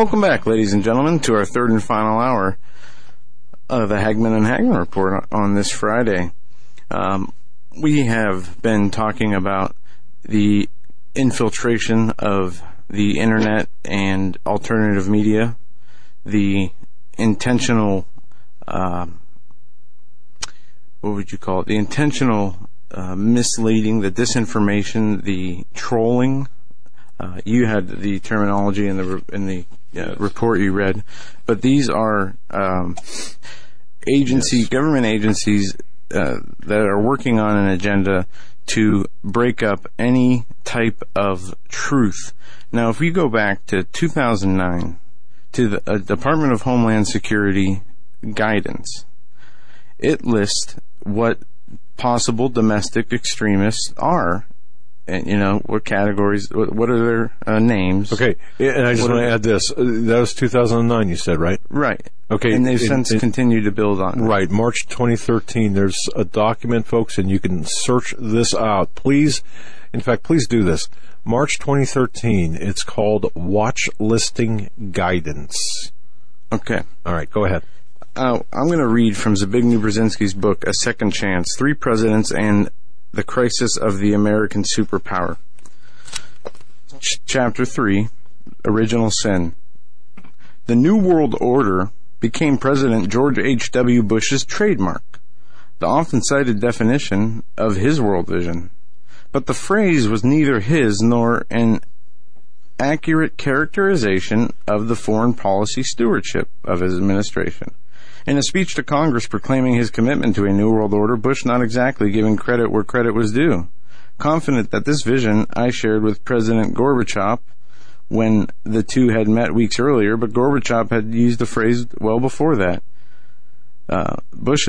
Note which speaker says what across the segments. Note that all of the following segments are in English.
Speaker 1: Welcome back, ladies and gentlemen, to our third and final hour of the Hagman and Hagman Report on this Friday. We have been talking about the infiltration of the internet and alternative media, the intentional, what would you call it? The intentional misleading, the disinformation, the trolling. You had the terminology in the report you read, but these are government agencies that are working on an agenda to break up any type of truth. Now, if we go back to 2009, to the Department of Homeland Security guidance, it lists what possible domestic extremists are. And, what categories, what are their names?
Speaker 2: Okay, and I just want to add this. That was 2009, you said, right?
Speaker 1: Right.
Speaker 2: Okay.
Speaker 1: And they've since continued to build on it.
Speaker 2: Right, March 2013, there's a document, folks, and you can search this out. Please do this. March 2013, it's called Watch Listing Guidance.
Speaker 1: Okay.
Speaker 2: All right, go ahead.
Speaker 1: I'm going to read from Zbigniew Brzezinski's book, A Second Chance, 3 Presidents and the Crisis of the American Superpower. Chapter 3, Original Sin. The New World Order became President George H.W. Bush's trademark, the often cited definition of his world vision. But the phrase was neither his nor an accurate characterization of the foreign policy stewardship of his administration. In a speech to Congress proclaiming his commitment to a New World Order, Bush not exactly giving credit where credit was due. Confident that this vision I shared with President Gorbachev when the two had met weeks earlier, but Gorbachev had used the phrase well before that. Bush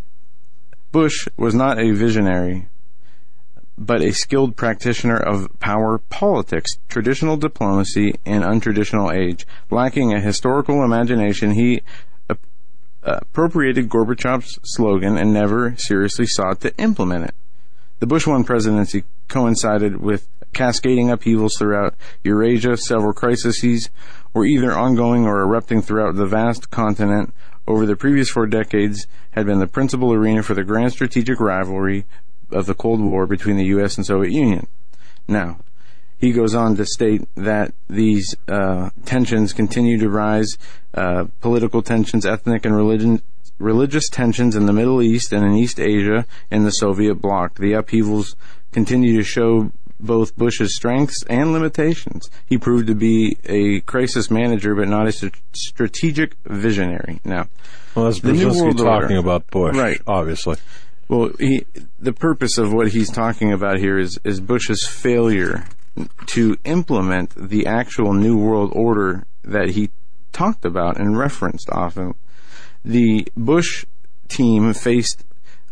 Speaker 1: was not a visionary, but a skilled practitioner of power politics, traditional diplomacy, and untraditional age. Lacking a historical imagination, he appropriated Gorbachev's slogan and never seriously sought to implement it. The Bush 1 presidency coincided with cascading upheavals throughout Eurasia. Several crises were either ongoing or erupting throughout the vast continent. Over the previous 4 decades had been the principal arena for the grand strategic rivalry of the Cold War between the U.S. and Soviet Union. Now, he goes on to state that these tensions continue to rise, political tensions, ethnic and religious tensions in the Middle East and in East Asia and the Soviet bloc. The upheavals continue to show both Bush's strengths and limitations. He proved to be a crisis manager, but not a strategic visionary. Now,
Speaker 2: well, that's Brzezinski talking about Bush, right? Obviously.
Speaker 1: Well, the purpose of what he's talking about here is Bush's failure to implement the actual New World Order that he talked about and referenced often. The Bush team faced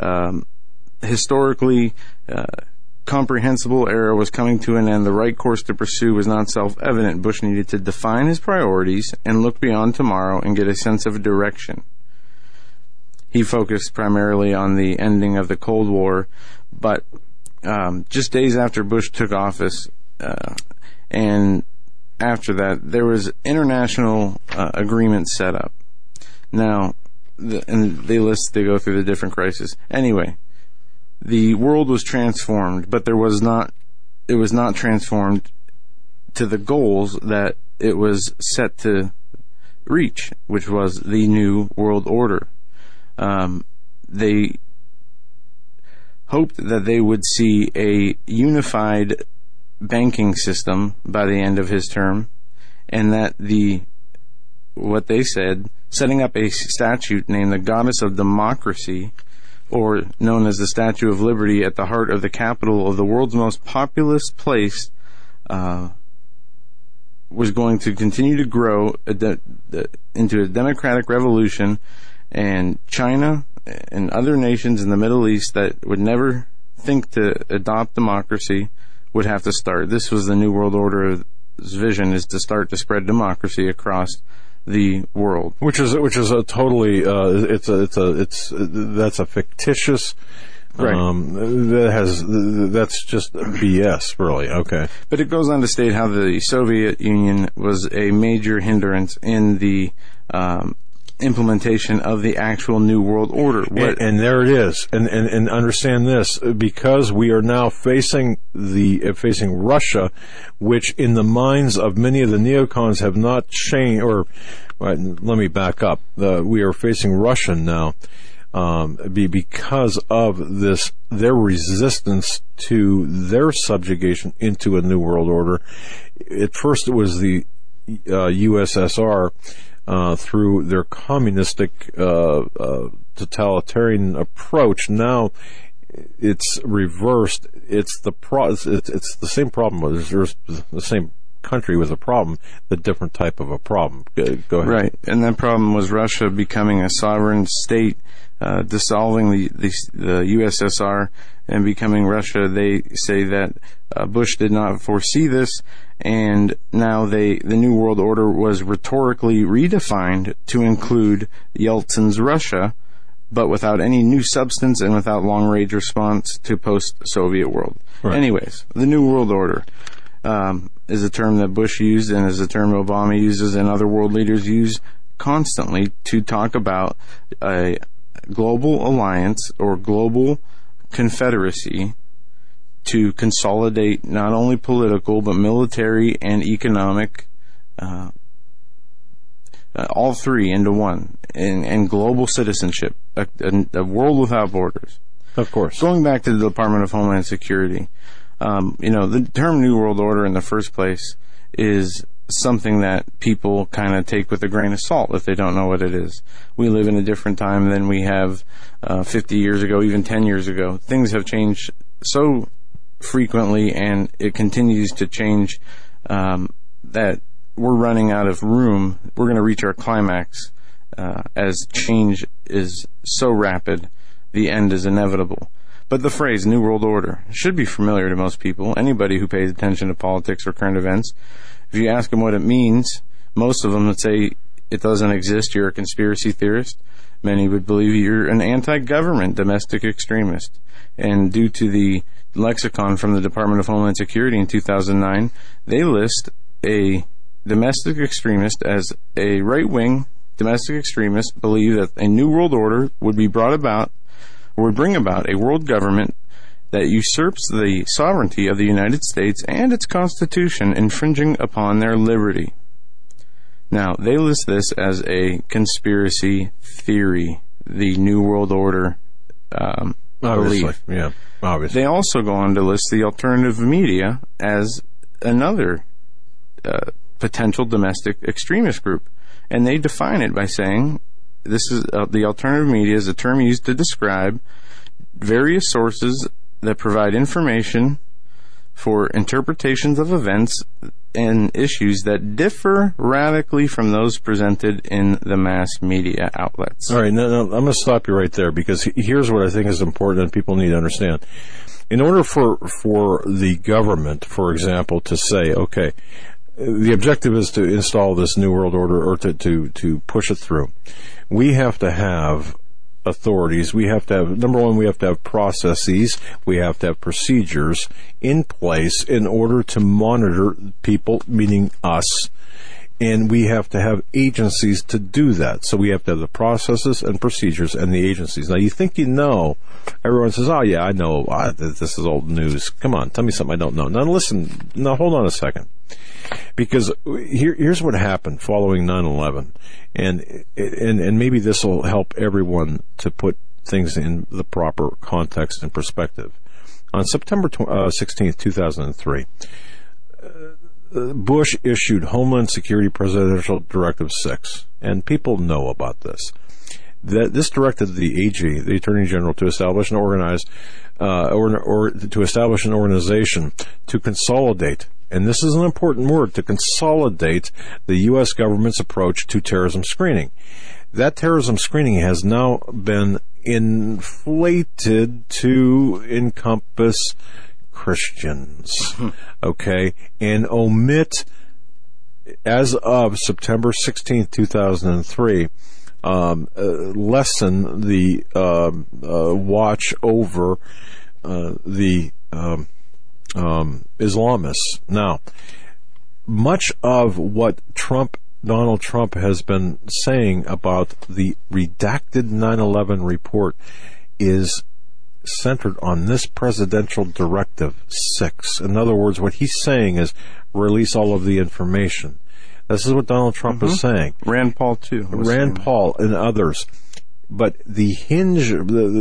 Speaker 1: historically comprehensible era was coming to an end. The right course to pursue was not self-evident. Bush needed to define his priorities and look beyond tomorrow and get a sense of direction. He focused primarily on the ending of the Cold War, but just days after Bush took office, and after that, there was international agreements set up. Now, and they go through the different crises. Anyway, the world was transformed, but it was not transformed to the goals that it was set to reach, which was the New World Order. They hoped that they would see a unified banking system by the end of his term, and that what they said, setting up a statute named the Goddess of Democracy, or known as the Statue of Liberty, at the heart of the capital of the world's most populous place, was going to continue to grow into a democratic revolution, and China and other nations in the Middle East that would never think to adopt democracy would have to start. This was the New World Order's vision, is to start to spread democracy across the world.
Speaker 2: Which is a totally that's a fictitious
Speaker 1: Right.
Speaker 2: That's just BS, really. Okay.
Speaker 1: But it goes on to state how the Soviet Union was a major hindrance in the implementation of the actual New World Order.
Speaker 2: And there it is. And understand this, because we are now facing Russia, which in the minds of many of the neocons have not changed, let me back up. We are facing Russia now. Because of their resistance to their subjugation into a New World Order. At first it was the USSR through their communistic totalitarian approach. Now it's reversed. It's the same problem. There's the same country with a problem, the different type of a problem. Go ahead.
Speaker 1: Right, and that problem was Russia becoming a sovereign state, dissolving the USSR and becoming Russia. They say that Bush did not foresee this, and now the New World Order was rhetorically redefined to include Yeltsin's Russia, but without any new substance and without long-range response to post-Soviet world. Right. Anyways, the New World Order is a term that Bush used and is a term Obama uses and other world leaders use constantly to talk about a global alliance or global confederacy to consolidate not only political but military and economic, all three into one, and global citizenship, a world without borders.
Speaker 2: Of course.
Speaker 1: Going back to the Department of Homeland Security, the term New World Order in the first place is something that people kind of take with a grain of salt if they don't know what it is. We live in a different time than we have 50 years ago, even 10 years ago. Things have changed so frequently, and it continues to change that we're running out of room. We're going to reach our climax as change is so rapid, the end is inevitable. But the phrase New World Order should be familiar to most people, anybody who pays attention to politics or current events. If you ask them what it means, most of them would say it doesn't exist, you're a conspiracy theorist. Many would believe you're an anti-government domestic extremist. And due to the lexicon from the Department of Homeland Security in 2009, they list a domestic extremist as a right-wing domestic extremist believe that a New World Order would be brought about or would bring about a world government that usurps the sovereignty of the United States and its Constitution, infringing upon their liberty. Now, they list this as a conspiracy theory, the New World Order belief.
Speaker 2: Yeah, obviously.
Speaker 1: They also go on to list the alternative media as another potential domestic extremist group. And they define it by saying this is the alternative media is a term used to describe various sources that provide information for interpretations of events and issues that differ radically from those presented in the mass media outlets.
Speaker 2: All right, now I'm going to stop you right there, because here's what I think is important and people need to understand. In order for the government, for example, to say, okay, the objective is to install this New World Order or to push it through, we have to have authorities. We have to have, number one, we have to have processes. We have to have procedures in place in order to monitor people, meaning us, and we have to have agencies to do that. So we have to have the processes and procedures and the agencies. Now, you think you know. Everyone says, oh, yeah, I know. This is old news. Come on, tell me something I don't know. Now, listen. Now, hold on a second. Because here's what happened following 9/11, and maybe this will help everyone to put things in the proper context and perspective. On September 16th, 2003, Bush issued Homeland Security Presidential Directive 6, and people know about this. This directed the AG, the Attorney General, to establish and organize, or to establish an organization to consolidate. And this is an important word, to consolidate the U.S. government's approach to terrorism screening. That terrorism screening has now been inflated to encompass Christians, okay, and omit, as of September 16th, 2003, lessen the watch over the Islamists. Now, much of what Donald Trump has been saying about the redacted 9/11 report is centered on this Presidential Directive 6. In other words, what he's saying is release all of the information. This is what Donald Trump is saying.
Speaker 1: Rand Paul too.
Speaker 2: Rand Paul and others. But the hinge,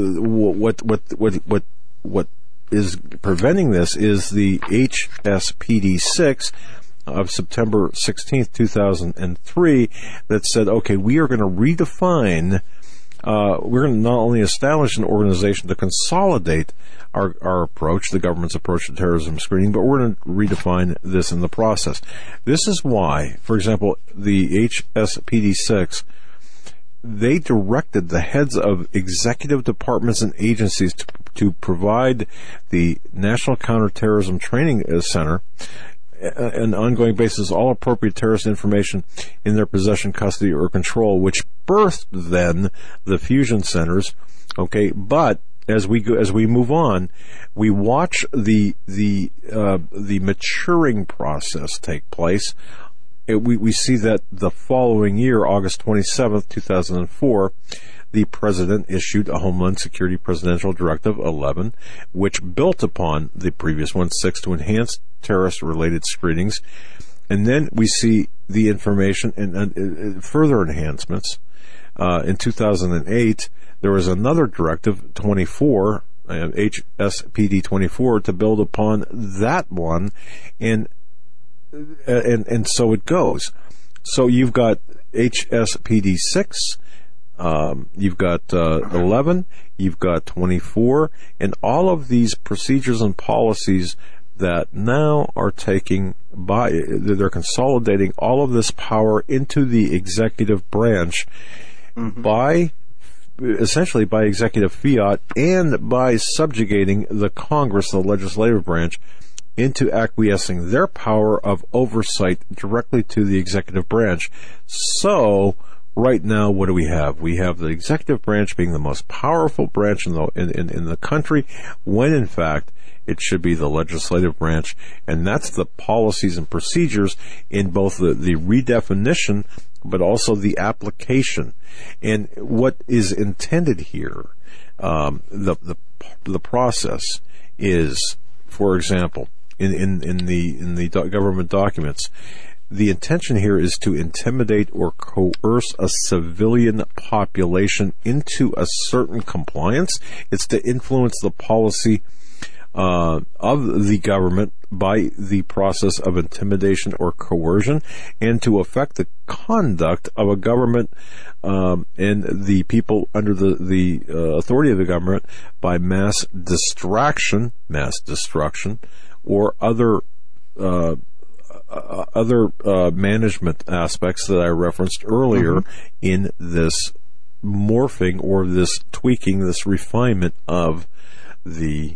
Speaker 2: what is preventing this is the HSPD 6 of September 16th, 2003, that said, okay, we are going to redefine, we're going to not only establish an organization to consolidate our approach, the government's approach to terrorism screening, but we're going to redefine this in the process. This is why, for example, the HSPD 6, they directed the heads of executive departments and agencies to provide the National Counterterrorism Training Center an ongoing basis all appropriate terrorist information in their possession, custody, or control, which birthed then the fusion centers. Okay, but as we move on, we watch the maturing process take place. We see that the following year, August 27th, 2004, the president issued a Homeland Security Presidential Directive 11, which built upon the previous one, 6, to enhance terrorist-related screenings. And then we see the information and further enhancements. In 2008, there was another Directive 24, HSPD 24, to build upon that one, and so it goes. So you've got HSPD 6, you've got 11, you've got 24, and all of these procedures and policies that now are they're consolidating all of this power into the executive branch essentially by executive fiat, and by subjugating the Congress, the legislative branch, into acquiescing their power of oversight directly to the executive branch. So, right now, what do we have? We have the executive branch being the most powerful branch in the country, when in fact it should be the legislative branch, and that's the policies and procedures in both the redefinition, but also the application. And what is intended here, the process is, for example, in the government documents, the intention here is to intimidate or coerce a civilian population into a certain compliance. It's to influence the policy of the government by the process of intimidation or coercion, and to affect the conduct of a government and the people under the authority of the government by mass destruction, or other management aspects that I referenced earlier in this morphing or this tweaking, this refinement of the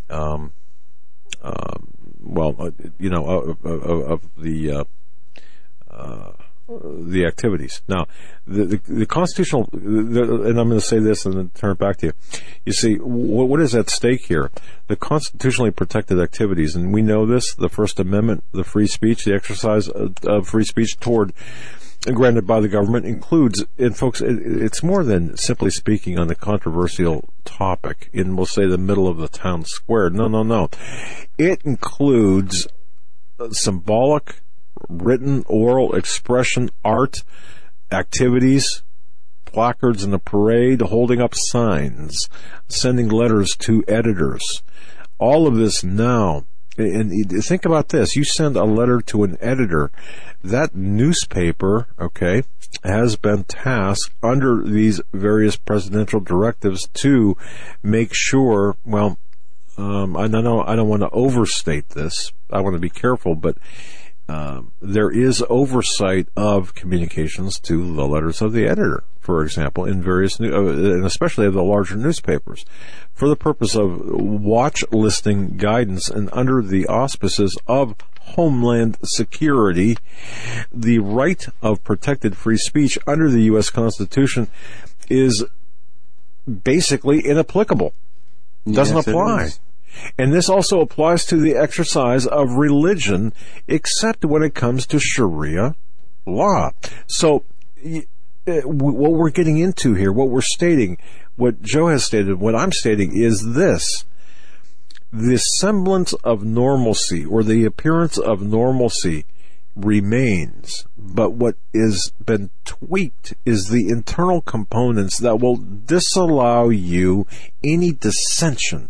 Speaker 2: the activities. Now, the constitutional, and I'm going to say this and then turn it back to you. You see, what is at stake here? The constitutionally protected activities, and we know this, the First Amendment, the free speech, the exercise of free speech granted by the government includes, and folks, it's more than simply speaking on a controversial topic in, we'll say, the middle of the town square. No. It includes symbolic, written, oral expression, art, activities, placards in a parade, holding up signs, sending letters to editors. All of this now, and think about this, you send a letter to an editor, that newspaper, okay, has been tasked under these various presidential directives to make sure, well, I don't want to overstate this, I want to be careful, but there is oversight of communications to the letters of the editor, for example, in various, and especially of the larger newspapers, for the purpose of watch listing guidance and under the auspices of Homeland Security, the right of protected free speech under the U.S. Constitution is basically inapplicable. Doesn't apply. And this also applies to the exercise of religion, except when it comes to Sharia law. So what we're getting into here, what we're stating, what Joe has stated, what I'm stating is this. The semblance of normalcy, or the appearance of normalcy, remains, but what is been tweaked is the internal components that will disallow you any dissension.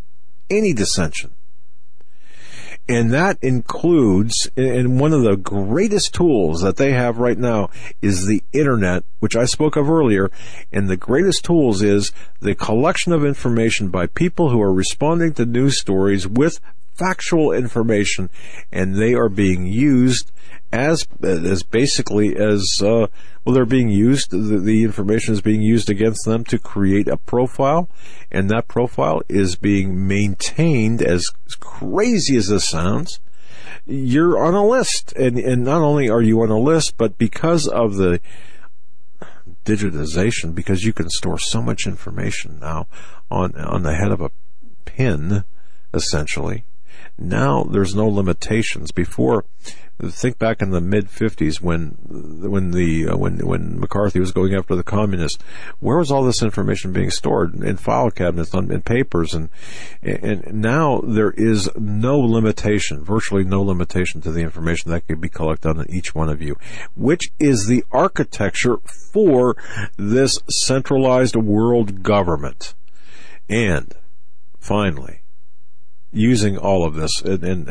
Speaker 2: And that includes, and one of the greatest tools that they have right now is the internet, which I spoke of earlier, and the greatest tools is the collection of information by people who are responding to news stories with factual information, and they are being used as basically as they're being used. The information is being used against them to create a profile, and that profile is being maintained. As crazy as this sounds, you're on a list, and not only are you on a list, but because of the digitization, because you can store so much information now on the head of a pin, essentially. Now there's no limitations. Before, think back in the mid-50s when McCarthy was going after the communists. Where was all this information being stored? In file cabinets, in papers, and now there is no limitation, virtually no limitation to the information that can be collected on each one of you, which is the architecture for this centralized world government. And finally, using all of this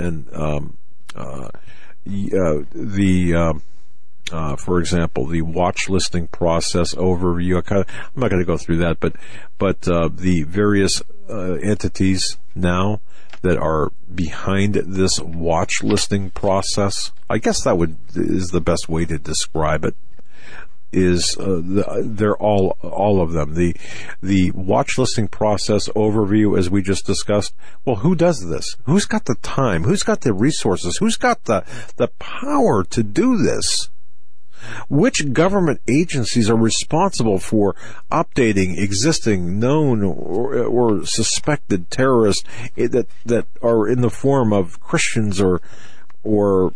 Speaker 2: for example, the watch listing process overview. I'm not going to go through that, but the various entities now that are behind this watch listing process, I guess that is the best way to describe it. They're all of them. The watch listing process overview, as we just discussed. Well, who does this? Who's got the time? Who's got the resources? Who's got the power to do this? Which government agencies are responsible for updating existing known or suspected terrorists that are in the form of Christians or when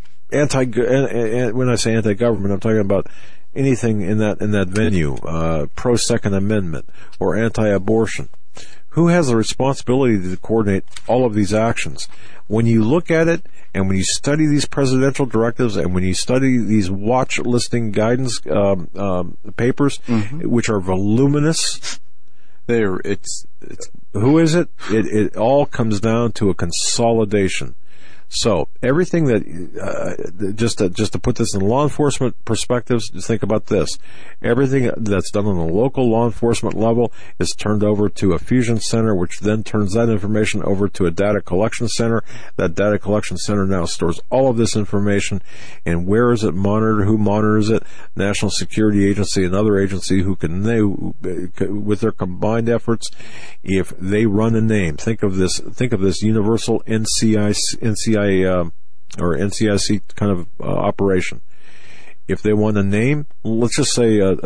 Speaker 2: I say anti-government, I'm talking about anything in that venue, pro Second Amendment or anti-abortion. Who has the responsibility to coordinate all of these actions? When you look at it, and when you study these presidential directives, and when you study these watch listing guidance papers, which are voluminous, who is it? It all comes down to a consolidation. So everything that just to put this in law enforcement perspectives, just think about this: everything that's done on the local law enforcement level is turned over to a fusion center, which then turns that information over to a data collection center. That data collection center now stores all of this information, and where is it monitored? Who monitors it? National Security Agency, another agency who with their combined efforts, if they run a name, think of this universal NCIC or NCIC kind of operation. If they want a name, let's just say a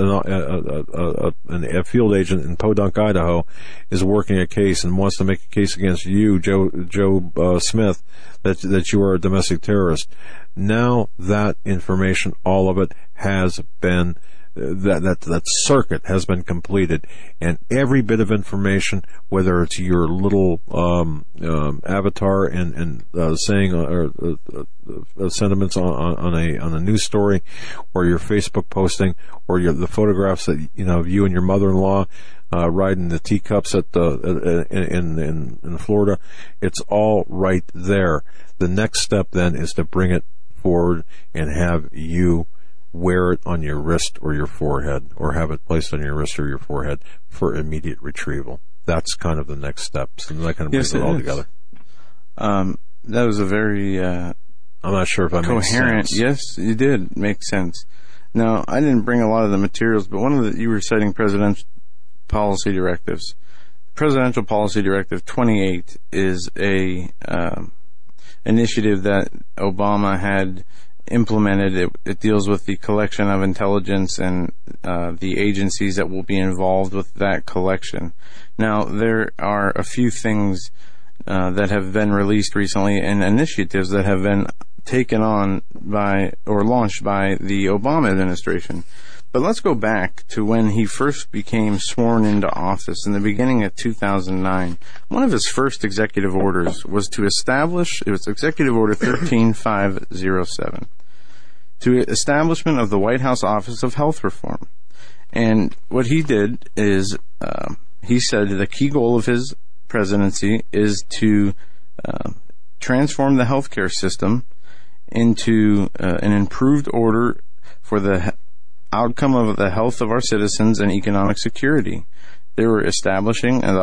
Speaker 2: field agent in Podunk, Idaho, is working a case and wants to make a case against you, Joe Smith, that you are a domestic terrorist. Now that information, all of it, has been that circuit has been completed, and every bit of information, whether it's your little avatar and saying or sentiments on a news story, or your Facebook posting, or the photographs that of you and your mother-in-law riding the teacups in Florida, it's all right there. The next step then is to bring it forward and have you wear it on your wrist or your forehead, or have it placed on your wrist or your forehead for immediate retrieval. That's kind of the next steps, and that kind of brings it all together.
Speaker 1: That was a very
Speaker 2: I'm not sure if I made sense.
Speaker 1: Yes, you did make sense. Now, I didn't bring a lot of the materials, but you were citing presidential policy directives. Presidential Policy Directive 28 is a initiative that Obama had implemented. It deals with the collection of intelligence and the agencies that will be involved with that collection. Now, there are a few things that have been released recently and initiatives that have been taken on by or launched by the Obama administration. But let's go back to when he first became sworn into office in the beginning of 2009. One of his first executive orders was to establish, it was Executive Order 13507, to establishment of the White House Office of Health Reform. And what he did is, he said the key goal of his presidency is to transform the healthcare system into an improved order for the outcome of the health of our citizens and economic security. They were establishing the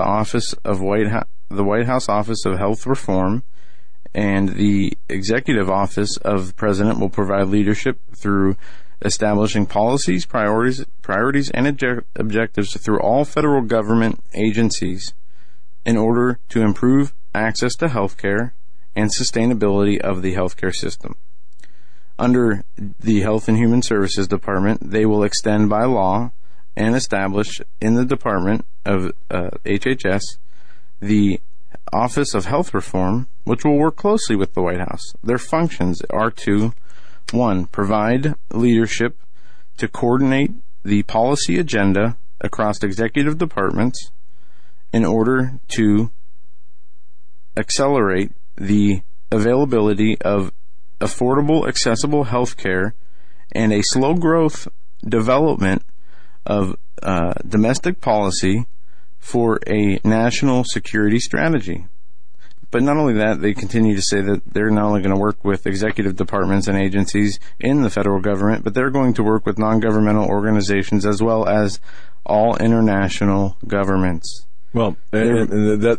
Speaker 1: White House Office of Health Reform, and the executive office of the president will provide leadership through establishing policies, priorities, and objectives through all federal government agencies in order to improve access to health care and sustainability of the healthcare system. Under the Health and Human Services Department, they will extend by law and establish in the Department of HHS the Office of Health Reform, which will work closely with the White House. Their functions are to, 1, provide leadership to coordinate the policy agenda across executive departments in order to accelerate the availability of affordable, accessible health care and a slow growth development of domestic policy for a national security strategy. But not only that, they continue to say that they're not only going to work with executive departments and agencies in the federal government, but they're going to work with non-governmental organizations as well as all international governments.
Speaker 2: Well, but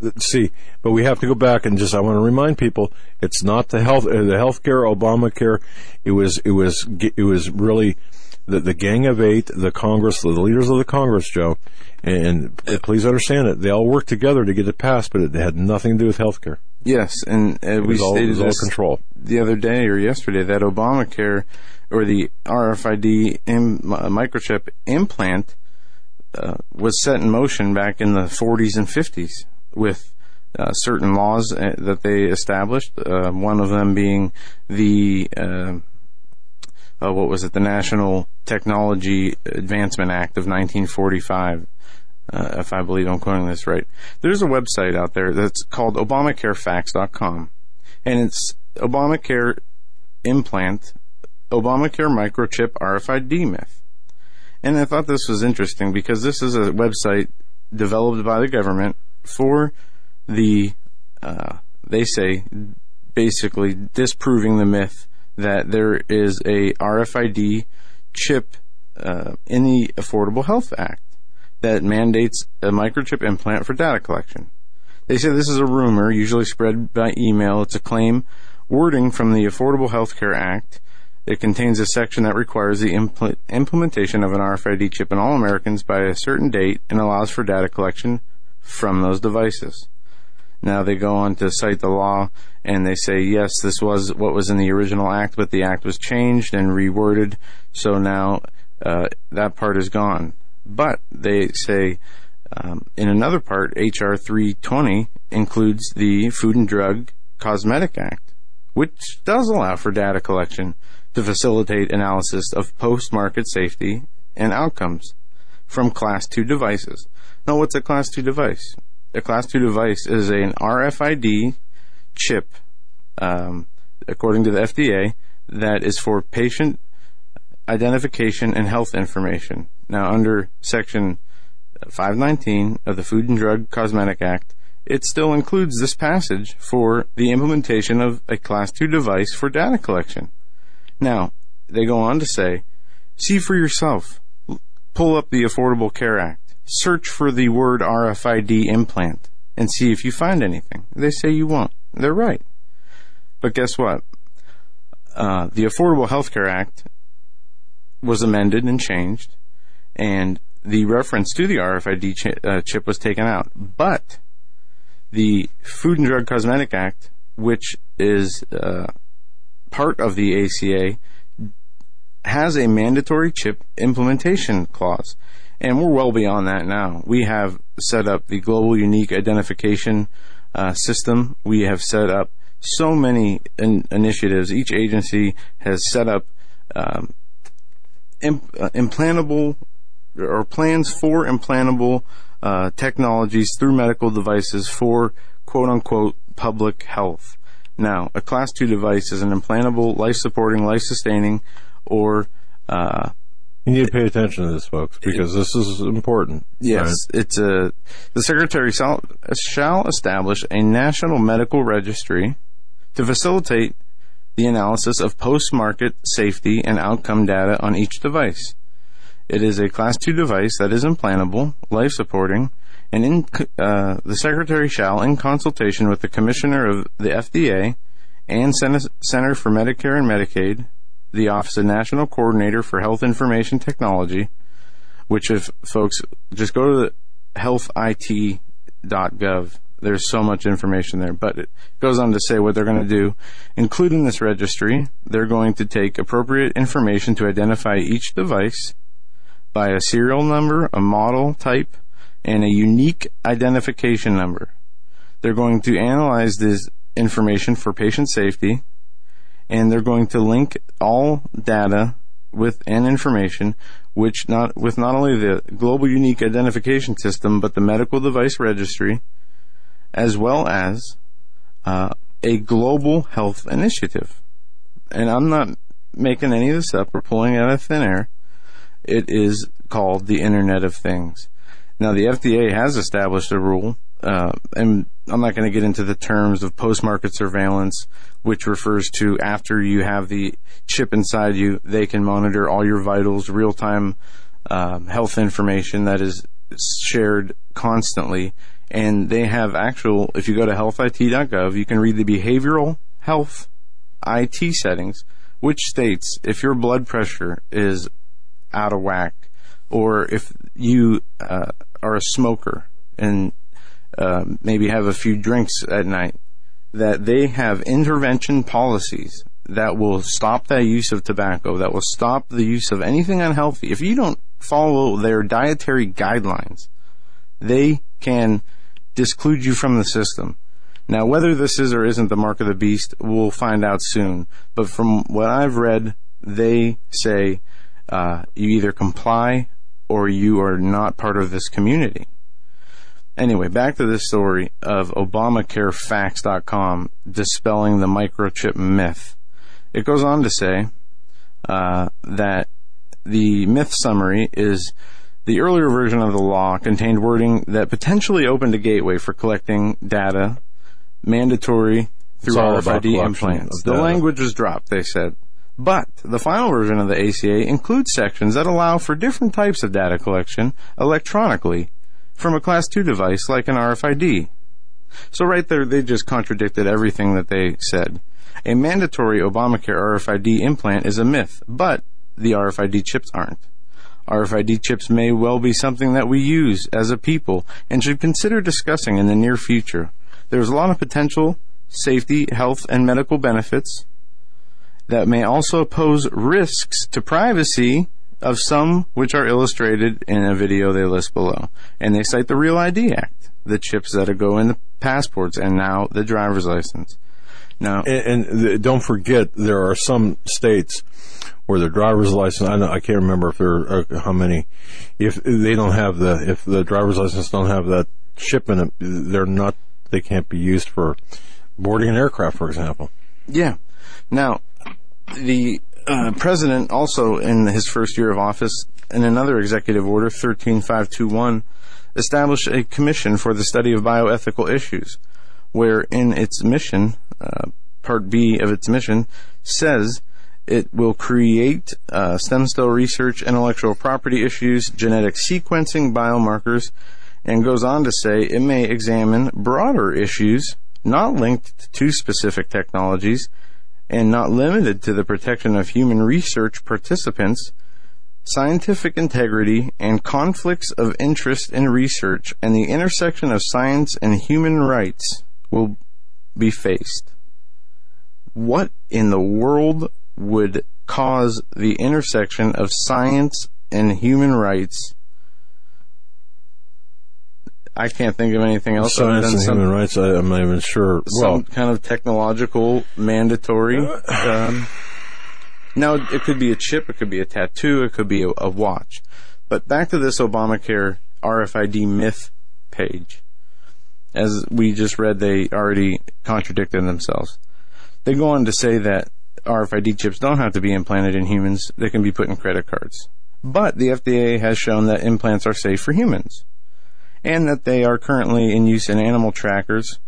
Speaker 2: we have to go back and I want to remind people, it's not the healthcare, Obamacare. It was really the Gang of Eight, the Congress, the leaders of the Congress, Joe, and please understand it. They all worked together to get it passed, but it had nothing to do with healthcare.
Speaker 1: Yes, and we stated this
Speaker 2: control
Speaker 1: the other day or yesterday that Obamacare or the RFID microchip implant was set in motion back in the 40s and 50s with certain laws that they established. One of them being the the National Technology Advancement Act of 1945. If I believe I'm quoting this right. There's a website out there that's called ObamacareFacts.com, and it's Obamacare implant, Obamacare microchip RFID myth. And I thought this was interesting because this is a website developed by the government for the, they say, basically disproving the myth that there is a RFID chip in the Affordable Health Act that mandates a microchip implant for data collection. They say this is a rumor, usually spread by email. It's a claim wording from the Affordable Health Care Act. It contains a section that requires the implementation of an RFID chip in all Americans by a certain date and allows for data collection from those devices. Now they go on to cite the law, and they say, yes, this was what was in the original act, but the act was changed and reworded, so now that part is gone. But they say in another part, H.R. 320 includes the Food and Drug Cosmetic Act, which does allow for data collection to facilitate analysis of post-market safety and outcomes from Class 2 devices. Now, what's a Class 2 device? A Class 2 device is an RFID chip, according to the FDA, that is for patient identification and health information. Now, under Section 519 of the Food and Drug Cosmetic Act, it still includes this passage for the implementation of a Class 2 device for data collection. Now, they go on to say, see for yourself. Pull up the Affordable Care Act. Search for the word RFID implant and see if you find anything. They say you won't. They're right. But guess what? The Affordable Health Care Act was amended and changed, and the reference to the RFID chip was taken out. But the Food and Drug Cosmetic Act, which is part of the ACA, has a mandatory chip implementation clause. And we're well beyond that now. We have set up the Global Unique Identification system. We have set up so many initiatives. Each agency has set up implantable or plans for implantable technologies through medical devices for quote-unquote public health. Now, a Class 2 device is an implantable, life-supporting, life-sustaining, or
Speaker 2: you need to pay attention to this, folks, because this is important.
Speaker 1: Yes, right? The Secretary shall establish a national medical registry to facilitate the analysis of post-market safety and outcome data on each device. It is a Class 2 device that is implantable, life-supporting, and the Secretary shall, in consultation with the Commissioner of the FDA and Center for Medicare and Medicaid, the Office of National Coordinator for Health Information Technology, which if folks just go to healthit.gov, there's so much information there, but it goes on to say what they're going to do. Including this registry, they're going to take appropriate information to identify each device by a serial number, a model type, and a unique identification number. They're going to analyze this information for patient safety, and they're going to link all data and information with not only the Global Unique Identification System, but the Medical Device Registry, as well as a global health initiative. And I'm not making any of this up or pulling it out of thin air. It is called the Internet of Things. Now, the FDA has established a rule, and I'm not going to get into the terms of post-market surveillance, which refers to after you have the chip inside you, they can monitor all your vitals, real-time health information that is shared constantly. And they have if you go to healthit.gov, you can read the behavioral health IT settings, which states if your blood pressure is out of whack, or if you are a smoker and maybe have a few drinks at night, that they have intervention policies that will stop the use of tobacco, that will stop the use of anything unhealthy. If you don't follow their dietary guidelines, they can disclude you from the system. Now, whether this is or isn't the mark of the beast, we'll find out soon. But from what I've read, they say you either comply or you are not part of this community. Anyway, back to this story of ObamacareFacts.com dispelling the microchip myth. It goes on to say that the myth summary is the earlier version of the law contained wording that potentially opened a gateway for collecting data mandatory through RFID implants. The language was dropped, they said. But the final version of the ACA includes sections that allow for different types of data collection electronically from a Class 2 device like an RFID. So right there, they just contradicted everything that they said. A mandatory Obamacare RFID implant is a myth, but the RFID chips aren't. RFID chips may well be something that we use as a people and should consider discussing in the near future. There's a lot of potential safety, health, and medical benefits that may also pose risks to privacy of some which are illustrated in a video they list below. And they cite the Real ID Act, the chips that go in the passports, and now the driver's license. Now,
Speaker 2: and don't forget, there are some states where the driver's license, I can't remember if there are how many, if they don't have if the driver's license don't have that chip in it, they can't be used for boarding an aircraft, for example.
Speaker 1: Yeah. Now, the president also, in his first year of office, in another executive order, 13521, established a commission for the study of bioethical issues, where in its mission, Part B of its mission, says it will create stem cell research, intellectual property issues, genetic sequencing, biomarkers, and goes on to say it may examine broader issues not linked to specific technologies and not limited to the protection of human research participants, scientific integrity, and conflicts of interest in research, and the intersection of science and human rights will be faced. What in the world would cause the intersection of science and human rights. I can't think of anything else.
Speaker 2: Science and human rights, I'm not even sure.
Speaker 1: Some kind of technological mandatory. Now, it could be a chip, it could be a tattoo, it could be a watch. But back to this Obamacare RFID myth page. As we just read, they already contradicted themselves. They go on to say that RFID chips don't have to be implanted in humans. They can be put in credit cards. But the FDA has shown that implants are safe for humans, and that they are currently in use in animal trackers,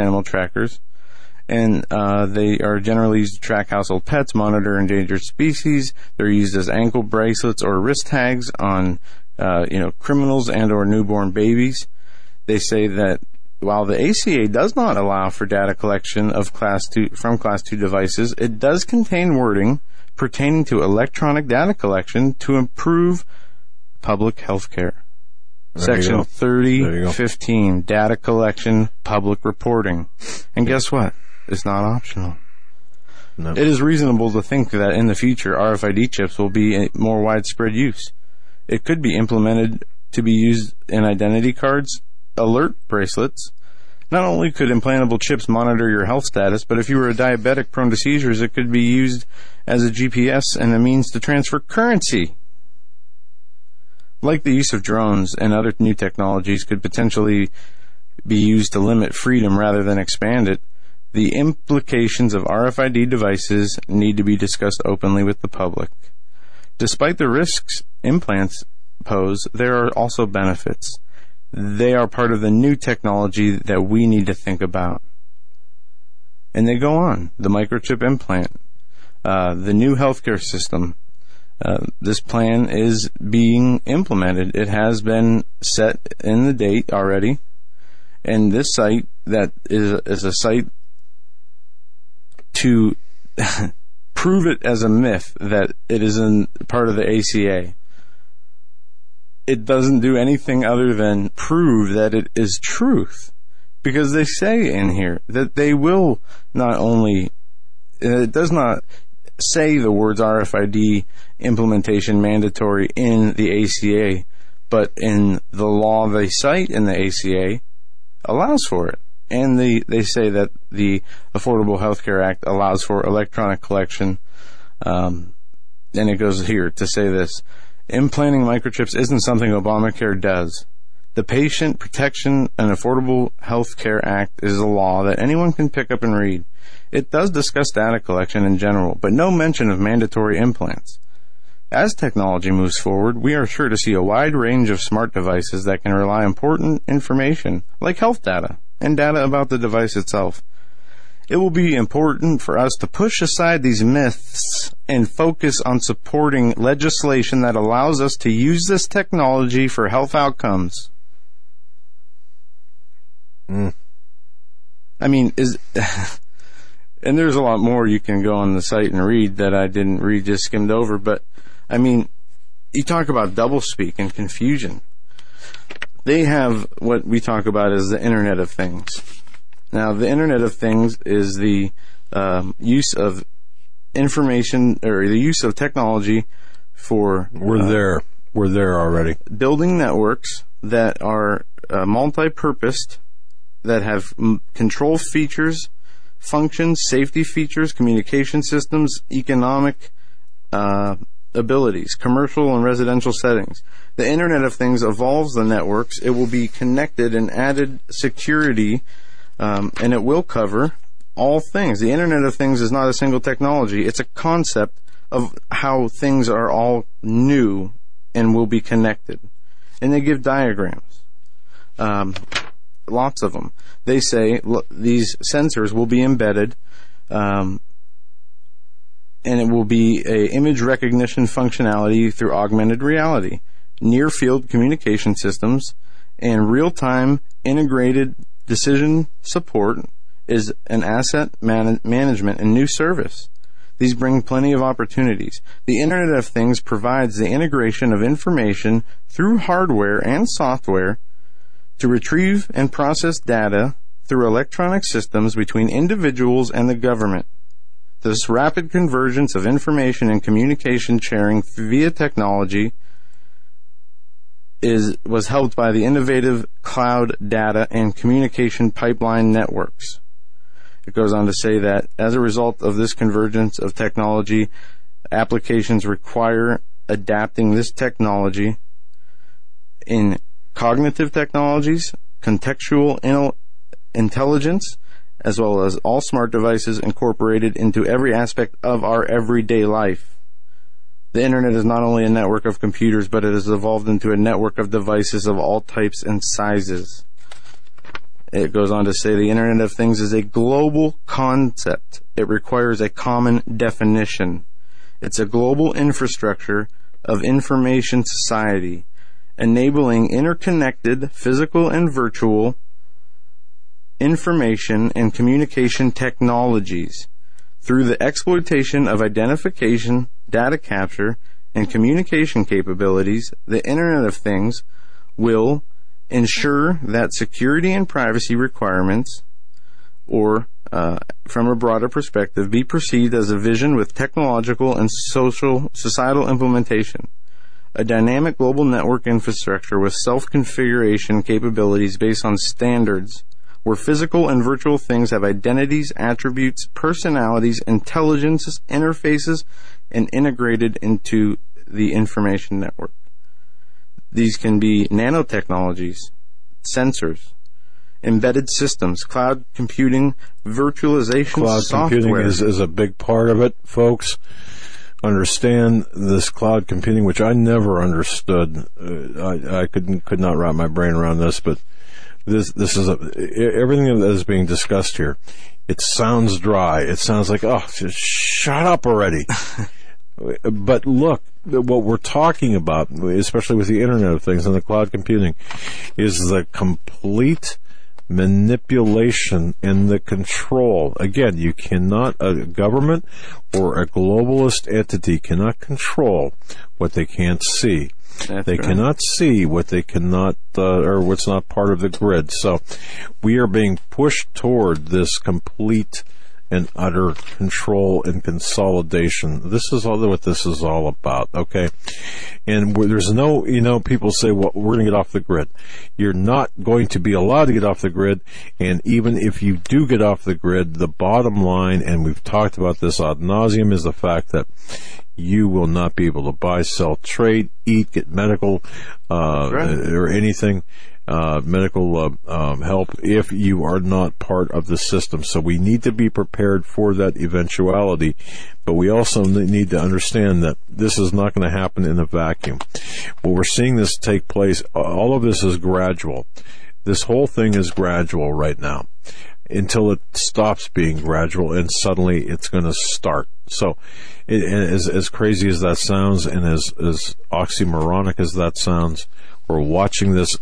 Speaker 1: and they are generally used to track household pets, monitor endangered species. They're used as ankle bracelets or wrist tags on, criminals and or newborn babies. They say that while the ACA does not allow for data collection of Class 2 devices, it does contain wording pertaining to electronic data collection to improve public health care. Section 3015, data collection, public reporting. And guess what? It's not optional. No. It is reasonable to think that in the future, RFID chips will be in more widespread use. It could be implemented to be used in identity cards, alert bracelets. Not only could implantable chips monitor your health status, but if you were a diabetic prone to seizures, it could be used as a GPS and a means to transfer currency. Like the use of drones and other new technologies could potentially be used to limit freedom rather than expand it, the implications of RFID devices need to be discussed openly with the public. Despite the risks implants pose, there are also benefits. They are part of the new technology that we need to think about. And they go on. The microchip implant, the new healthcare system. This plan is being implemented. It has been set in the date already. And this site that is a site to prove it as a myth that it is part of the ACA. It doesn't do anything other than prove that it is truth. Because they say in here that they will not only, it does not say the words RFID implementation mandatory in the ACA, but in the law they cite in the ACA allows for it. And they say that the Affordable Health Care Act allows for electronic collection. And it goes here to say this. Implanting microchips isn't something Obamacare does. The Patient Protection and Affordable Health Care Act is a law that anyone can pick up and read. It does discuss data collection in general, but no mention of mandatory implants. As technology moves forward, we are sure to see a wide range of smart devices that can rely on important information, like health data and data about the device itself. It will be important for us to push aside these myths and focus on supporting legislation that allows us to use this technology for health outcomes. I mean, and there's a lot more you can go on the site and read that I didn't read, just skimmed over, but I mean, you talk about doublespeak and confusion. They have what we talk about as the Internet of Things. Now, the Internet of Things is the use of information, or the use of technology for...
Speaker 2: We're there already.
Speaker 1: Building networks that are multi-purposed, that have control features, functions, safety features, communication systems, economic abilities, commercial and residential settings. The Internet of Things evolves the networks. It will be connected and added security, and it will cover all things. The Internet of Things is not a single technology. It's a concept of how things are all new and will be connected. And they give diagrams. Lots of them. They say these sensors will be embedded, and it will be a image recognition functionality through augmented reality, near-field communication systems, and real-time integrated decision support is an asset management and new service. These bring plenty of opportunities. The Internet of Things provides the integration of information through hardware and software to retrieve and process data through electronic systems between individuals and the government. This rapid convergence of information and communication sharing via technology was helped by the innovative cloud data and communication pipeline networks. It goes on to say that as a result of this convergence of technology, applications require adapting this technology in cognitive technologies, contextual intelligence, as well as all smart devices incorporated into every aspect of our everyday life. The Internet is not only a network of computers, but it has evolved into a network of devices of all types and sizes. It goes on to say the Internet of Things is a global concept. It requires a common definition. It's a global infrastructure of information society, enabling interconnected physical and virtual information and communication technologies. Through the exploitation of identification, data capture, and communication capabilities, the Internet of Things will ensure that security and privacy requirements, or from a broader perspective, be perceived as a vision with technological and societal implementation. A dynamic global network infrastructure with self-configuration capabilities based on standards where physical and virtual things have identities, attributes, personalities, intelligence, interfaces, and integrated into the information network. These can be nanotechnologies, sensors, embedded systems, cloud computing, virtualization
Speaker 2: cloud
Speaker 1: software.
Speaker 2: Computing is a big part of it, folks. Understand this cloud computing, which I never understood. I could not wrap my brain around this, but this is everything that is being discussed here. It sounds dry. It sounds like, oh, just shut up already. But look, what we're talking about, especially with the Internet of Things and the cloud computing, is the complete manipulation and the control. Again, you cannot, a government or a globalist entity cannot control what they can't see. They cannot see what they cannot, or what's not part of the grid. So we are being pushed toward this complete and utter control and consolidation. This is all what this is all about, okay? And there's no, people say, well, we're going to get off the grid. You're not going to be allowed to get off the grid, and even if you do get off the grid, the bottom line, and we've talked about this ad nauseum, is the fact that you will not be able to buy, sell, trade, eat, get medical, or anything. Medical help if you are not part of the system. So we need to be prepared for that eventuality, but we also need to understand that this is not going to happen in a vacuum. Well, we're seeing this take place. All of this is gradual. This whole thing is gradual right now until it stops being gradual, and suddenly it's going to start. So as crazy as that sounds, and as oxymoronic as that sounds, we're watching this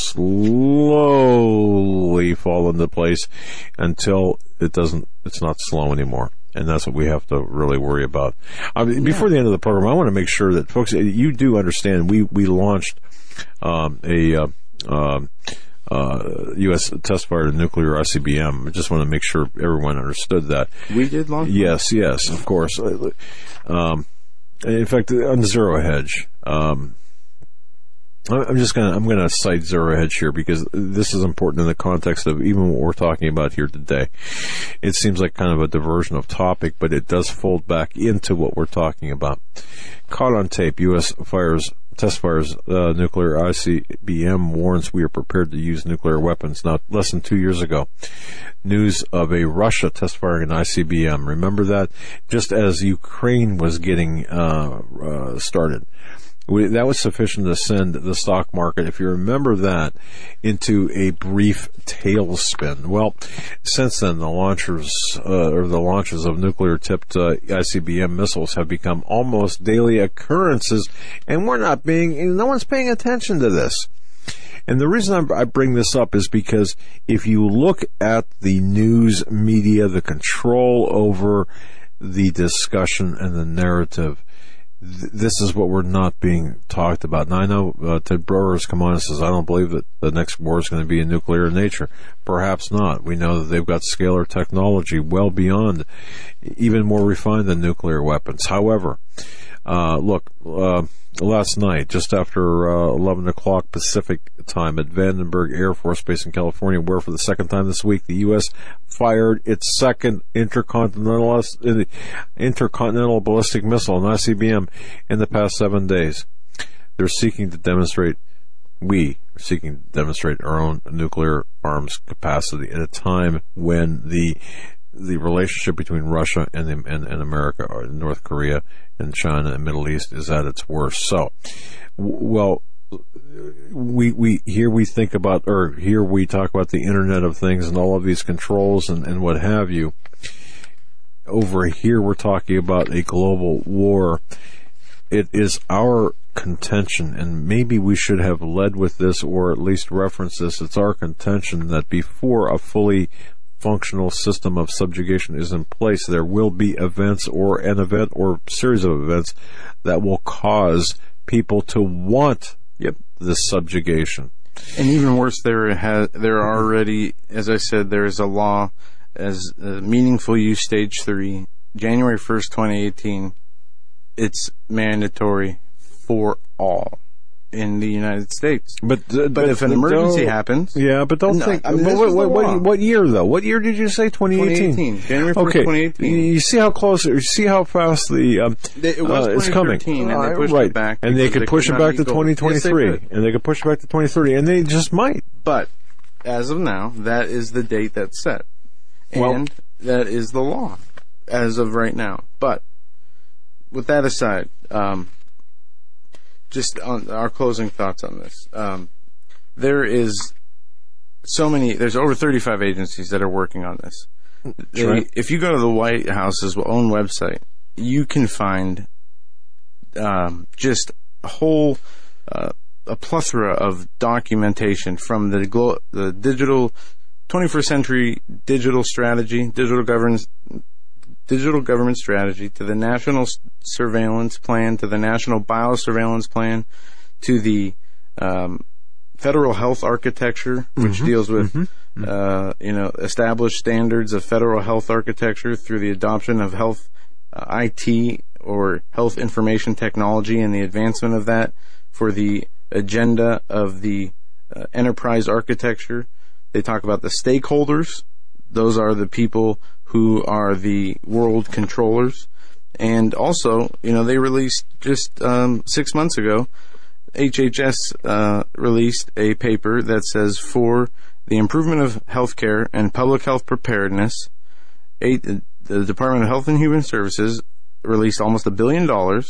Speaker 2: slowly fall into place until it's not slow anymore. And that's what we have to really worry about. Before the end of the program, I want to make sure that, folks, you do understand we launched a U.S. test-fired nuclear ICBM. I just want to make sure everyone understood that.
Speaker 1: We did launch?
Speaker 2: Yes, of course. In fact, on Zero Hedge, I'm going to cite Zero Hedge here because this is important in the context of even what we're talking about here today. It seems like kind of a diversion of topic, but it does fold back into what we're talking about. Caught on tape, U.S. test fires nuclear ICBM, warns we are prepared to use nuclear weapons. Now, less than 2 years ago, news of a Russia test firing an ICBM. Remember that? Just as Ukraine was getting started. That was sufficient to send the stock market, if you remember that, into a brief tailspin. Well, since then, the launches of nuclear-tipped ICBM missiles have become almost daily occurrences, and no one's paying attention to this. And the reason I bring this up is because if you look at the news media, the control over the discussion and the narrative, this is what we're not being talked about. And I know Ted Broer has come on and says, I don't believe that the next war is going to be in nuclear nature. Perhaps not. We know that they've got scalar technology well beyond, even more refined than nuclear weapons. However, look, last night, just after 11 o'clock Pacific time at Vandenberg Air Force Base in California, where for the second time this week the U.S. fired its second intercontinental ballistic missile, an ICBM, in the past 7 days. We are seeking to demonstrate our own nuclear arms capacity at a time when the relationship between Russia and America, or North Korea and China and Middle East, is at its worst. So, well, we talk about the Internet of Things and all of these controls and what have you. Over here, we're talking about a global war. It is our contention, and maybe we should have led with this or at least referenced this. It's our contention that before a fully functional system of subjugation is in place, there will be events or an event or series of events that will cause people to want this subjugation.
Speaker 1: And even worse, there are already, as I said, there is a law as meaningful use stage 3, January 1st, 2018. It's mandatory for all in the United States. But if an emergency happens...
Speaker 2: Yeah, but don't think... what year, though? What year did you say? 2018?
Speaker 1: January 1st, 2018.
Speaker 2: You see how close... You see how fast
Speaker 1: it was
Speaker 2: it's coming.
Speaker 1: And they pushed it back.
Speaker 2: And they could push it back to 2023. Yes, and they could push it back to 2030. And they just might.
Speaker 1: But, as of now, that is the date that's set. And that is the law, as of right now. But, with that aside... just on our closing thoughts on this. There's over 35 agencies that are working on this. If you go to the White House's own website, you can find just a whole a plethora of documentation from the digital 21st century digital strategy, digital government strategy, to the national surveillance plan, to the national biosurveillance plan, to the federal health architecture, which deals with established standards of federal health architecture through the adoption of health IT or health information technology and the advancement of that for the agenda of the enterprise architecture. They talk about the stakeholders. Those are the people who are the world controllers. And also, they released just 6 months ago, HHS released a paper that says for the improvement of healthcare and public health preparedness, the Department of Health and Human Services released almost $1 billion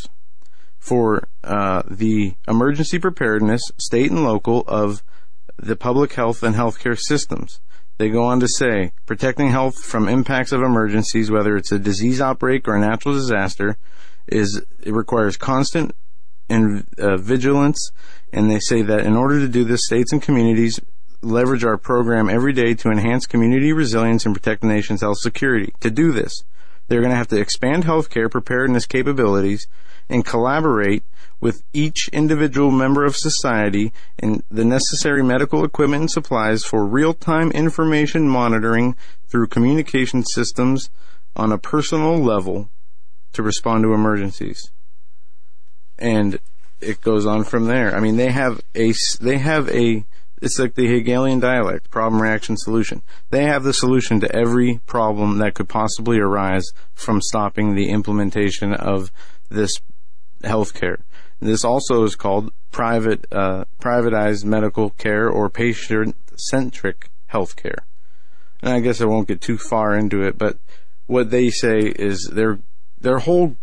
Speaker 1: for the emergency preparedness, state and local, of the public health and healthcare systems. They go on to say, protecting health from impacts of emergencies, whether it's a disease outbreak or a natural disaster, it requires constant vigilance. And they say that in order to do this, states and communities leverage our program every day to enhance community resilience and protect the nation's health security. To do this, they're going to have to expand healthcare preparedness capabilities and collaborate with each individual member of society in the necessary medical equipment and supplies for real-time information monitoring through communication systems on a personal level to respond to emergencies. And it goes on from there. I mean, it's like the Hegelian dialect, problem, reaction, solution. They have the solution to every problem that could possibly arise from stopping the implementation of this healthcare. This also is called privatized medical care or patient-centric healthcare. And I guess I won't get too far into it, but what they say is their whole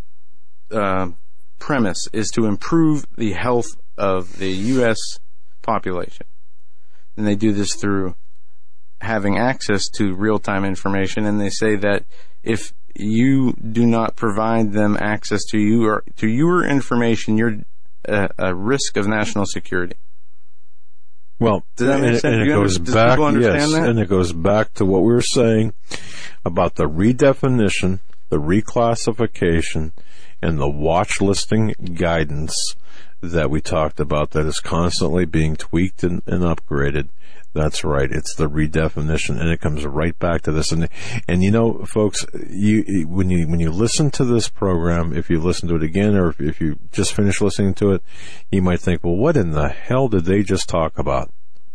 Speaker 1: premise is to improve the health of the U.S. population. And they do this through having access to real-time information, and they say that if you do not provide them access to your information, you're a risk of national security.
Speaker 2: Well,
Speaker 1: does that make sense?
Speaker 2: And it goes back, yes, and it goes back to what we were saying about the redefinition, the reclassification, and the watch listing guidance that we talked about that is constantly being tweaked and upgraded. That's right. It's the redefinition, and it comes right back to this. And you know, folks, when you listen to this program, if you listen to it again, or if you just finish listening to it, you might think, well, what in the hell did they just talk about?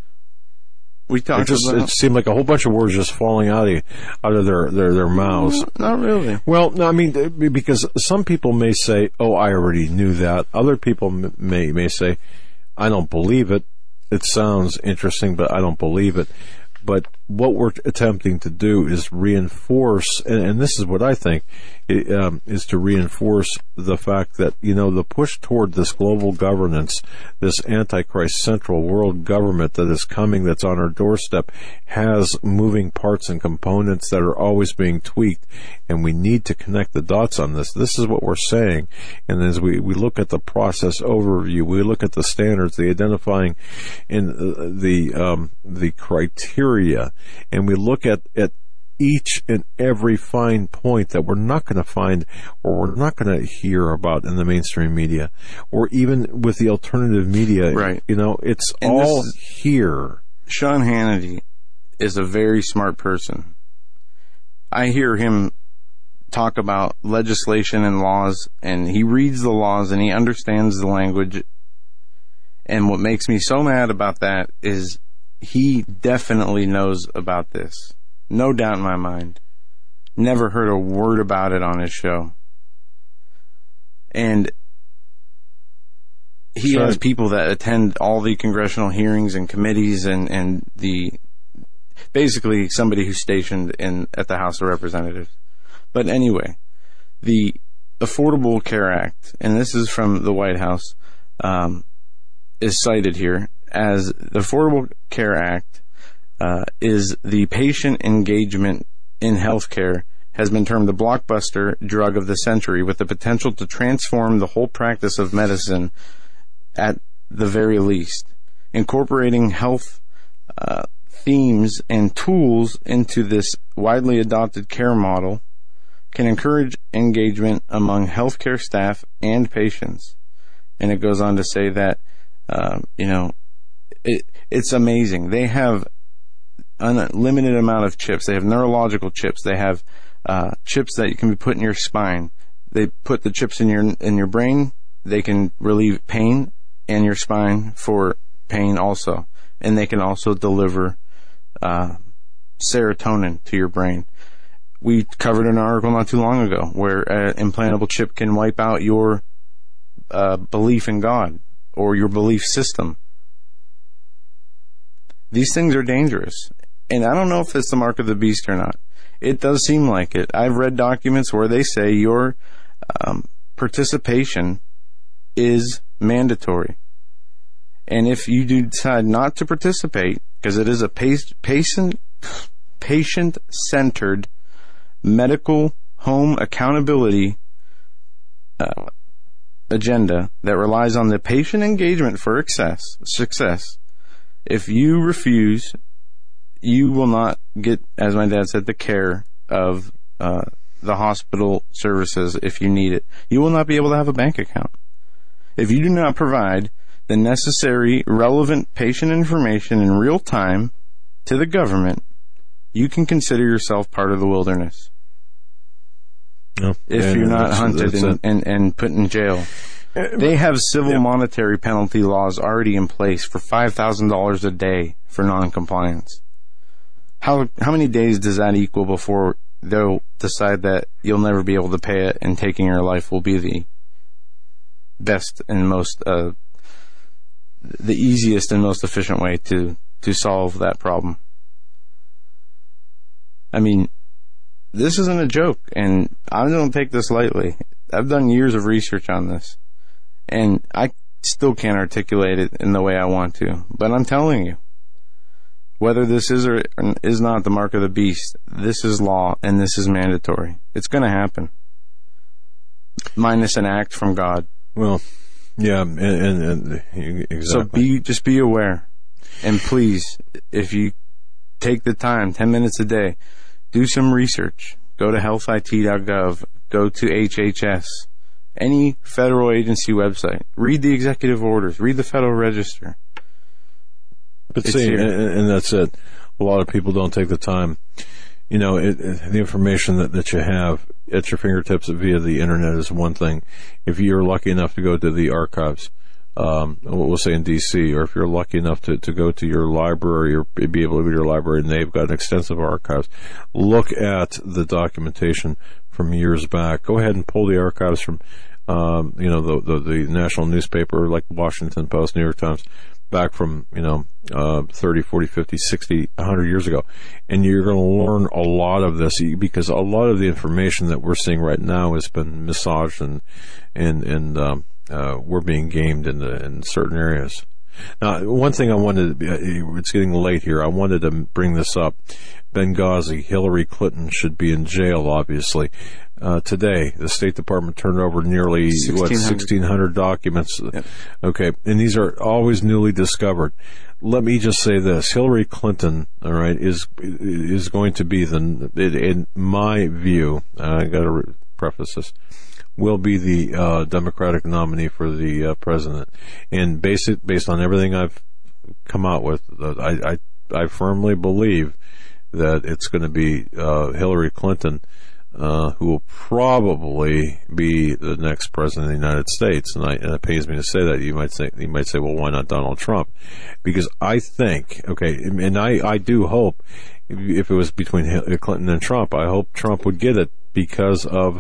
Speaker 2: It seemed like a whole bunch of words just falling out of their mouths.
Speaker 1: Not really.
Speaker 2: Well, no, I mean, because some people may say, "Oh, I already knew that." Other people may say, "I don't believe it. It sounds interesting, but I don't believe it." But what we're attempting to do is reinforce, and this is what I think, is to reinforce the fact that, you know, the push toward this global governance, this Antichrist central world government that is coming, that's on our doorstep, has moving parts and components that are always being tweaked, and we need to connect the dots on this. This is what we're saying. And as we look at the process overview, we look at the standards, the identifying in the criteria, and we look at each and every fine point that we're not going to find, or we're not going to hear about in the mainstream media, or even with the alternative media.
Speaker 1: Right.
Speaker 2: You know, it's and all here.
Speaker 1: Sean Hannity is a very smart person. I hear him talk about legislation and laws, and he reads the laws and he understands the language. And what makes me so mad about that is he definitely knows about this. No doubt in my mind. Never heard a word about it on his show. And he has people that attend all the congressional hearings and committees and the basically somebody who's stationed at the House of Representatives. But anyway, the Affordable Care Act, and this is from the White House, is cited here as the Affordable Care Act is the patient engagement in healthcare, has been termed the blockbuster drug of the century, with the potential to transform the whole practice of medicine at the very least. Incorporating health themes and tools into this widely adopted care model can encourage engagement among healthcare staff and patients. And it goes on to say that, it's amazing. They have unlimited amount of chips. They have neurological chips. They have chips that you can be put in your spine. They put the chips in your brain. They can relieve pain in your spine for pain also, and they can also deliver serotonin to your brain. We covered an article not too long ago where an implantable chip can wipe out your belief in God or your belief system. These things are dangerous. And I don't know if it's the mark of the beast or not. It does seem like it. I've read documents where they say your participation is mandatory. And if you do decide not to participate, because it is a patient-centered medical home accountability agenda that relies on the patient engagement for success, if you refuse, you will not get, as my dad said, the care of the hospital services if you need it. You will not be able to have a bank account. If you do not provide the necessary relevant patient information in real time to the government, you can consider yourself part of the wilderness.
Speaker 2: No.
Speaker 1: If you're not hunted and put in jail. They have civil monetary penalty laws already in place for $5,000 a day for non-compliance. How many days does that equal before they'll decide that you'll never be able to pay it and taking your life will be the best and most the easiest and most efficient way to solve that problem? I mean, this isn't a joke, and I don't take this lightly. I've done years of research on this, and I still can't articulate it in the way I want to. But I'm telling you, whether this is or is not the mark of the beast, this is law and this is mandatory. It's going to happen. Minus an act from God.
Speaker 2: Well, yeah, and exactly.
Speaker 1: So just be aware. And please, if you take the time, 10 minutes a day, do some research. Go to healthit.gov, go to HHS, any federal agency website. Read the executive orders. Read the Federal Register.
Speaker 2: But see, and that's it. A lot of people don't take the time. You know, the information that you have at your fingertips via the internet is one thing. If you're lucky enough to go to the archives, we'll say in D.C., or if you're lucky enough to go to your library or be able to go to your library and they've got an extensive archives, look at the documentation from years back. Go ahead and pull the archives from, the national newspaper like Washington Post, New York Times, back from, 30, 40, 50, 60, 100 years ago. And you're going to learn a lot of this because a lot of the information that we're seeing right now has been massaged and we're being gamed in certain areas. Now, one thing I wanted it's getting late here. I wanted to bring this up. Benghazi, Hillary Clinton should be in jail, obviously. Today, the State Department turned over nearly 1,600 documents. Yep. Okay, and these are always newly discovered. Let me just say this: Hillary Clinton, all right, is going to be in my view. I got to preface this. Will be the Democratic nominee for the president, and based on everything I've come out with, I firmly believe that it's going to be Hillary Clinton who will probably be the next president of the United States. And it pains me to say that. You might say, well, why not Donald Trump? Because I think, okay, and I do hope, if it was between Clinton and Trump, I hope Trump would get it because of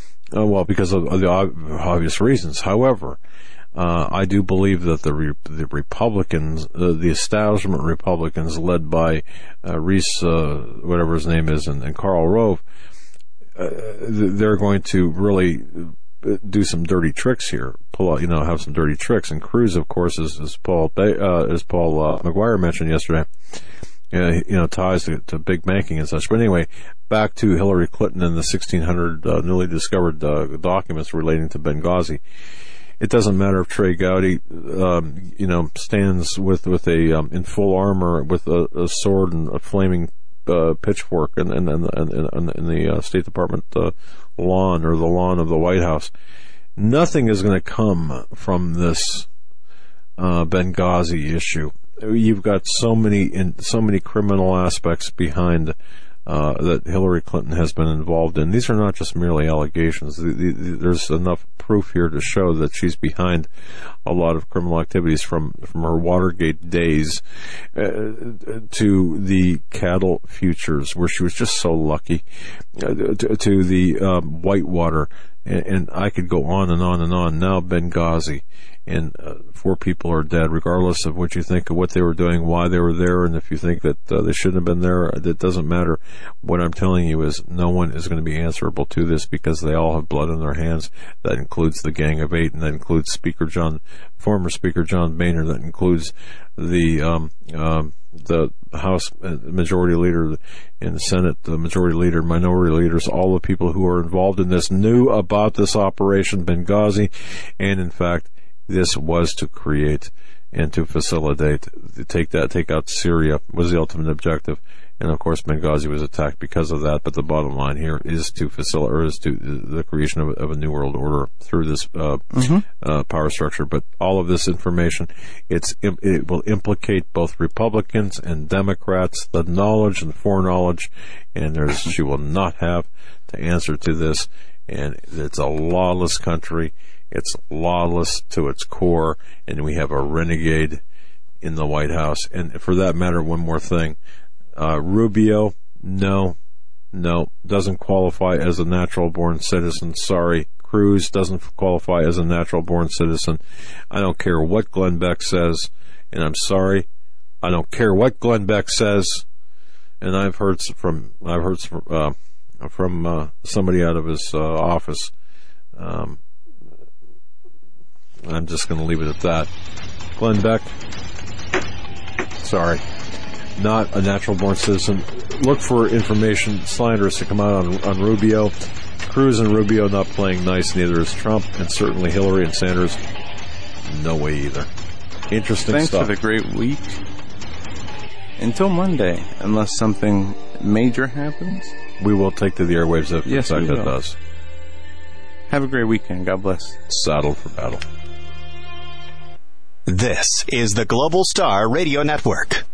Speaker 2: the obvious reasons. However, I do believe that the Republicans, the establishment Republicans led by Reese, whatever his name is, and Karl Rove, they're going to really do some dirty tricks here. Have some dirty tricks. And Cruz, of course, as Paul McGuire mentioned yesterday, ties to big banking and such. But anyway, back to Hillary Clinton and the 1,600 newly discovered documents relating to Benghazi. It doesn't matter if Trey Gowdy, stands with in full armor with a sword and a flaming pitchfork in the State Department lawn or the lawn of the White House. Nothing is going to come from this Benghazi issue. You've got so many criminal aspects behind that Hillary Clinton has been involved in. These are not just merely allegations. There's enough proof here to show that she's behind a lot of criminal activities from her Watergate days to the cattle futures, where she was just so lucky, to the Whitewater, and I could go on and on and on. Now Benghazi. And 4 people are dead, regardless of what you think of what they were doing, why they were there, and if you think that they shouldn't have been there, it doesn't matter. What I'm telling you is no one is going to be answerable to this because they all have blood in their hands. That includes the Gang of 8, and that includes former Speaker John Boehner. That includes the House Majority Leader and the Senate, the Majority Leader, Minority Leaders, all the people who are involved in this knew about this Operation Benghazi, and in fact, this was to create and to facilitate, take out Syria was the ultimate objective. And of course, Benghazi was attacked because of that. But the bottom line here is to the creation of a new world order through this power structure. But all of this information, it will implicate both Republicans and Democrats, the knowledge and foreknowledge, and she will not have to answer to this. And it's a lawless country. It's lawless to its core, and we have a renegade in the White House. And for that matter, one more thing. Rubio, no, doesn't qualify as a natural-born citizen. Sorry. Cruz doesn't qualify as a natural-born citizen. I don't care what Glenn Beck says, and I'm sorry. I don't care what Glenn Beck says. And I've heard from somebody out of his office. I'm just going to leave it at that. Glenn Beck, sorry, not a natural-born citizen. Look for information slanderous to come out on Rubio. Cruz and Rubio not playing nice, neither is Trump, and certainly Hillary and Sanders, no way either. Interesting
Speaker 1: Thanks
Speaker 2: stuff.
Speaker 1: Thanks for the great week. Until Monday, unless something major happens.
Speaker 2: We will take to the airwaves if that does.
Speaker 1: Have a great weekend. God bless.
Speaker 2: Saddle for battle.
Speaker 3: This is the Global Star Radio Network.